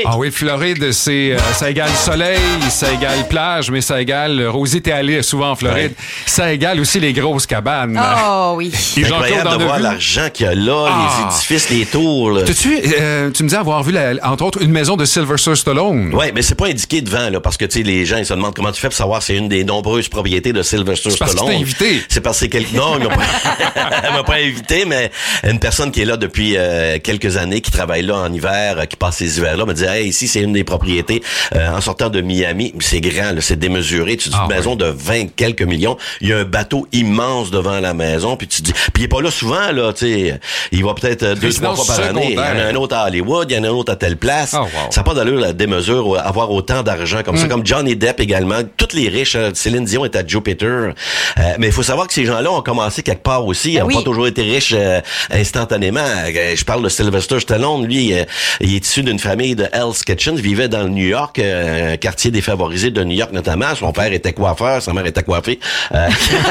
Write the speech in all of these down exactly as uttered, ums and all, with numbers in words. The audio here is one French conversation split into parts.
Ah oui, Floride, c'est, euh, ça égale soleil, ça égale plage, mais ça égale... Rosie, t'es allée souvent en Floride. Ouais. Ça égale aussi les grosses cabanes. Oh oui. C'est incroyable de voir vu. l'argent qu'il y a là, ah. les édifices, les tours. Là. Tu, euh, tu me dis avoir vu, la, entre autres, une maison de Sylvester Stallone. Oui, mais c'est pas indiqué devant, là, parce que tu sais, les gens ils se demandent comment tu fais pour savoir si c'est une des nombreuses propriétés de Sylvester c'est parce Stallone. Que tu t'es invité. C'est parce que c'est quelqu'un... Non, il m'a pas... elle m'a pas invité, mais une personne qui est là depuis euh, quelques années, qui travaille là en hiver, euh, qui passe ces hivers-là, me dit hey, ici, c'est une des propriétés. Euh, en sortant de Miami, c'est grand, là, c'est démesuré. Tu dis ah, une maison oui. de vingt quelques millions. Il y a un bateau immense devant la maison, puis tu dis... Puis il est pas là souvent, là, tu sais. Il va peut-être euh, deux, trois fois par année. Il y en a un autre à Hollywood, il y en a un autre à telle place. Oh, wow. Ça n'a pas d'allure, la démesure, avoir autant d'argent comme mm. ça. Comme Johnny Depp également. Toutes les riches, euh, Céline Dion est à Jupiter. Euh, mais il faut savoir que ces gens-là ont commencé quelque part aussi. Ils n'ont oui. pas toujours été riches euh, instantanément. Euh, je parle de Sylvester Stallone. Lui, euh, il est issu d'une famille de Hell's Kitchen. Il vivait dans le New York, euh, un quartier défavorisé de New York notamment. Son père était coiffeur, sa mère était coiffée. Euh...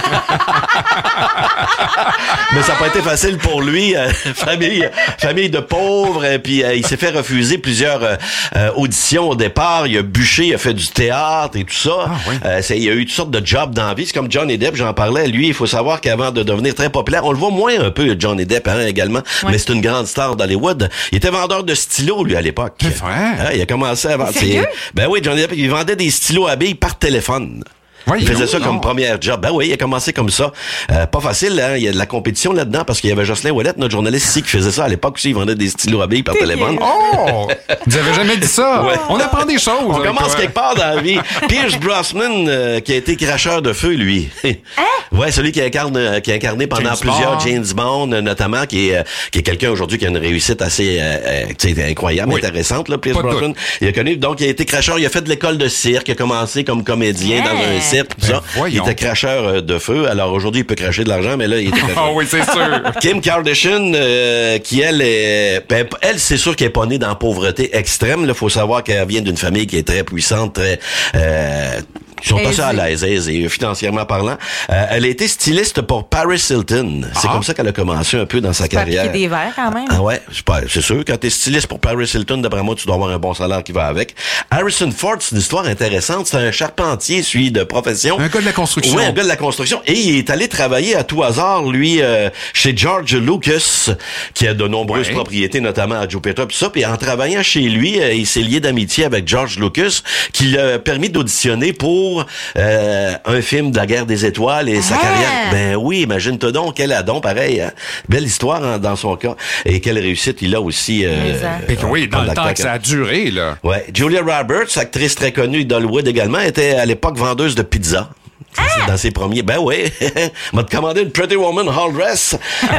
mais ça n'a pas été facile pour lui. Euh, famille, famille de pauvres. Et puis euh, il s'est fait refuser plusieurs euh, euh, auditions au départ. Il a bûché, il a fait du théâtre et tout ça. Ah, oui. euh, c'est, il a eu toutes sortes de jobs dans la vie. C'est comme Johnny Depp, j'en parlais. Lui, il faut savoir qu'avant de devenir très populaire, on le voit moins un peu, Johnny Depp, hein, également. Oui. Mais c'est une grande star d'Hollywood. Il était vendeur de stylos, lui, à l'époque. C'est vrai? Hein, il a commencé à vendre. Ben oui, Johnny Depp, il vendait des stylos à billes par téléphone. Oui, il faisait ça non. comme première job. Ben oui, il a commencé comme ça. Euh, pas facile, hein. Il y a de la compétition là-dedans parce qu'il y avait Jocelyn Ouellette, notre journaliste ici, qui faisait ça à l'époque aussi. Il vendait des stylos à billes par téléphone. Oh! Vous avez jamais dit ça? Ouais. On apprend des choses. On commence quelque part dans la vie. Pierce Brosnan, euh, qui a été cracheur de feu, lui. Hein? Ouais, celui qui incarne, euh, qui a incarné pendant James plusieurs Bond. James Bond, euh, notamment, qui est, euh, qui est quelqu'un aujourd'hui qui a une réussite assez, euh, euh, incroyable, oui. intéressante, là, Pierce pas Brosnan. Il a connu, donc, il a été cracheur. Il a fait de l'école de cirque. Il a commencé comme comédien yeah. dans un cirque, tout ben, ça. Voyons. Il était cracheur de feu. Alors aujourd'hui, il peut cracher de l'argent, mais là, il était cracheur. Ah oui, c'est sûr. Kim Kardashian, euh, qui elle est... Ben, elle, c'est sûr qu'elle est pas née dans la pauvreté extrême. Il faut savoir qu'elle vient d'une famille qui est très puissante, très... Euh, Ils sont assez à l'aise, aisés, financièrement parlant. Euh, elle a été styliste pour Paris Hilton. C'est ah. comme ça qu'elle a commencé un peu dans sa tu carrière. Tu des verres quand même. Ah ouais, c'est, pas, c'est sûr. Quand t'es styliste pour Paris Hilton, d'après moi, tu dois avoir un bon salaire qui va avec. Harrison Ford, c'est une histoire intéressante. C'est un charpentier, celui de profession. Un gars de la construction. Oui, un gars de la construction. Et il est allé travailler à tout hasard, lui, euh, chez George Lucas, qui a de nombreuses ouais. propriétés, notamment à Jupiter, pis ça. Puis en travaillant chez lui, euh, il s'est lié d'amitié avec George Lucas, qui lui a permis d'auditionner pour Euh, un film de la guerre des étoiles et ah. sa carrière. Ben oui, imagine-toi donc, quel adon, pareil. Hein? Belle histoire hein, dans son cas. Et quelle réussite il a aussi. Euh, euh, oui, dans le temps que ça a duré, là. Ouais. Julia Roberts, actrice très connue d'Hollywood également, était à l'époque vendeuse de pizza. Ah! Dans ses premiers. Ben oui. m'a commandé une Pretty Woman Hall Dress.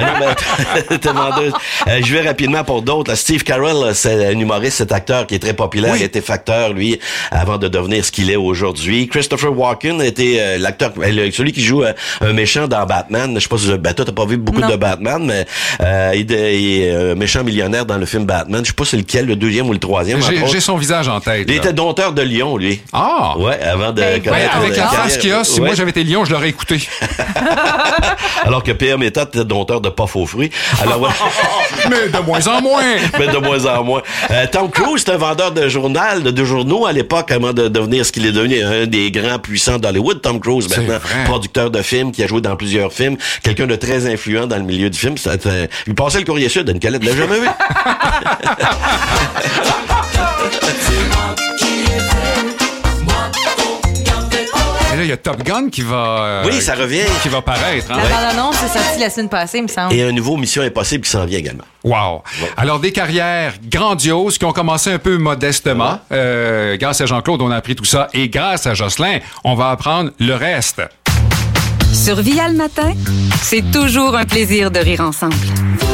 euh, je vais rapidement pour d'autres. Là, Steve Carell, c'est un humoriste, cet acteur qui est très populaire, oui. était facteur, lui, avant de devenir ce qu'il est aujourd'hui. Christopher Walken était euh, l'acteur, euh, celui qui joue euh, un méchant dans Batman. Je sais pas si ben, toi, t'as pas vu beaucoup non. de Batman, mais euh, il, il est un méchant millionnaire dans le film Batman. Je sais pas c'est lequel, le deuxième ou le troisième. J'ai, j'ai son visage en tête. Il là. était dompteur de Lion, lui. Ah! Ouais, avant de... Ben, ouais, avec la face qu'il a, si ouais. moi j'avais été Lion, je l'aurais écouté. Alors que P M Méthode était dompteur de puff aux fruits. Alors, ouais. Mais de moins en moins. Mais de moins en moins. Euh, Tom Cruise, c'est un vendeur de journal, de, de journaux à l'époque, avant de devenir ce qu'il est devenu, un des grands puissants d'Hollywood. Tom Cruise, c'est maintenant, vrai. Producteur de films, qui a joué dans plusieurs films, quelqu'un de très influent dans le milieu du film. Ça, ça, il passait le Courrier Sud, une calette, l'a jamais vu. Il y a Top Gun qui va... Euh, oui, ça revient. Qui va paraître. Hein? La bande-annonce c'est sorti la semaine passée, il me semble. Et un nouveau Mission Impossible qui s'en vient également. Wow. Ouais. Alors, des carrières grandioses qui ont commencé un peu modestement. Ouais. Euh, grâce à Jean-Claude, on a appris tout ça. Et grâce à Jocelyn, on va apprendre le reste. Sur Via le matin, c'est toujours un plaisir de rire ensemble.